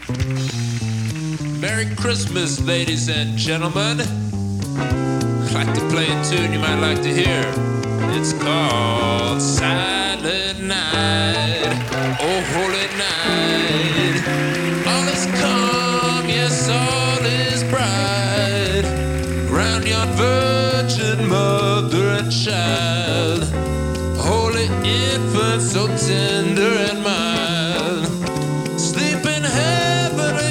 Merry Christmas, ladies and gentlemen. I'd like to play a tune you might like to hear. It's called Silent Night, oh holy night. All is calm, yes, all is bright. Round yon virgin mother and child, holy infant, so tender and mild. Sleep in heavenly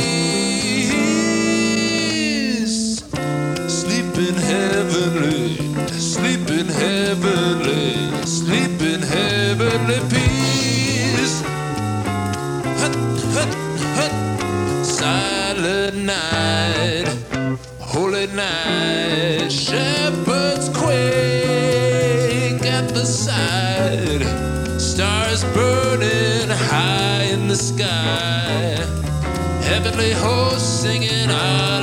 peace. Sleep in heavenly, sleep in heavenly, sleep in heavenly peace. Hut, hut, hut. Silent night, holy night. Shepherds quake at the sight. Stars burning high in the sky. Heavenly hosts singing